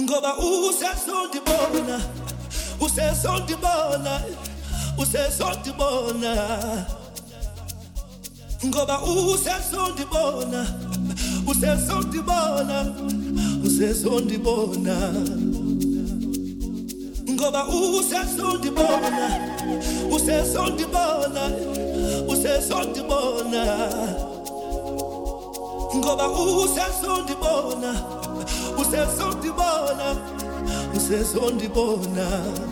ngoba usesondibona, usesondibona, usesondibona, ngoba usesondibona, usesondibona, usesondibona, ngoba usesondibona, usesondibona, usesondibona, ngoba usesondibona, usesondibona, usesondibona.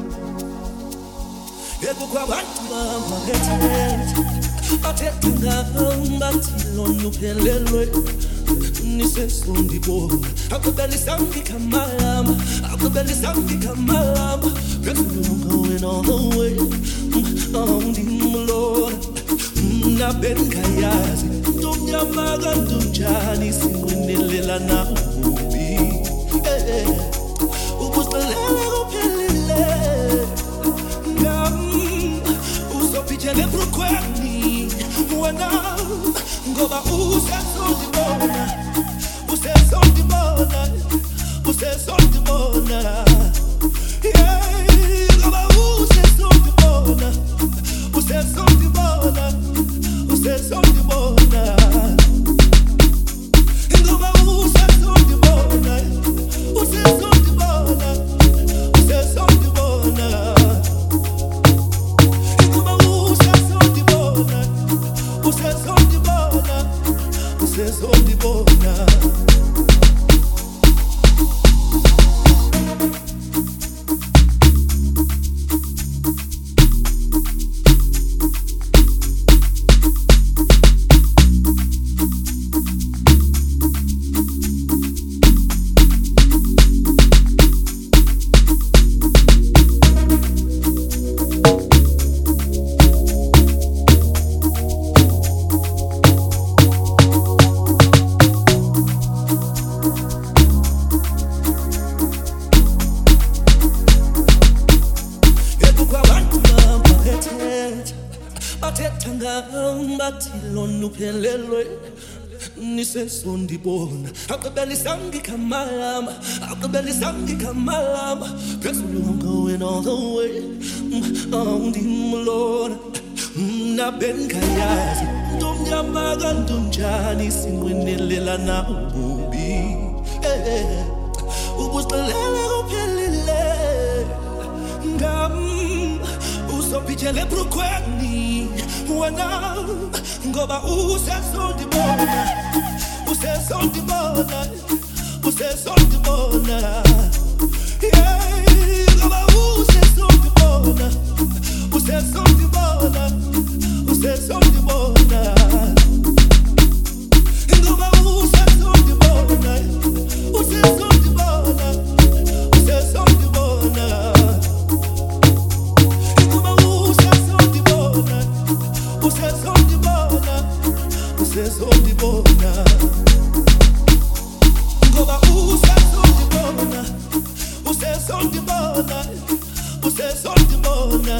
Yebo kwabantu bangakhetha bathetha ngami bathi lona uphelelwe nisesondibona. Akubelisanga igama lami, akubelisanga igama lami, I'm going all the way, ndimlona nabengayazi ntomnyama kanjani singenelela nakubi ubuselele kuphelile ngam uzophithele ebrukhweni wena ngoba usesondibona, usesondibona, usesondibona, ngoba usesondibona, usesondibona, usesondibona, ngoba usesondibona, usesondibona, usesondibona, ngoba usesondibona, usesondibona, usesondibona. Uphelelwe nisesondibona. Akubelisanga igama lami, akubelisanga igama lami, phezulu I'm going all the way, ndimlona nabengayazi ntomnyama kanjani singenelela nakubi ubuselele kuphelile ngam uzophithele ebrukhweni wena ngoba usesondibona, usesondibona, usesondibona, ngoba usesondibona, usesondibona, usesondibona, ngoba usesondibona, usesondibona, usesondibona, ngoba usesondibona, usesondibona, usesondibona, ngoba usesondibona, usesondibona, usesondibona,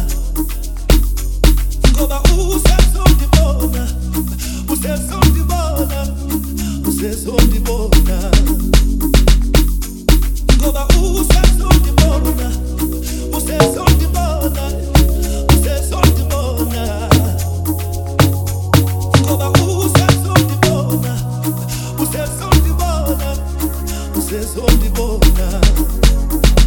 ngoba usesondibona, usesondibona, usesondibona, ngoba usesondibona, usesondibona, usesondibona, ngoba usesondibona, usesondibona, usesondibona.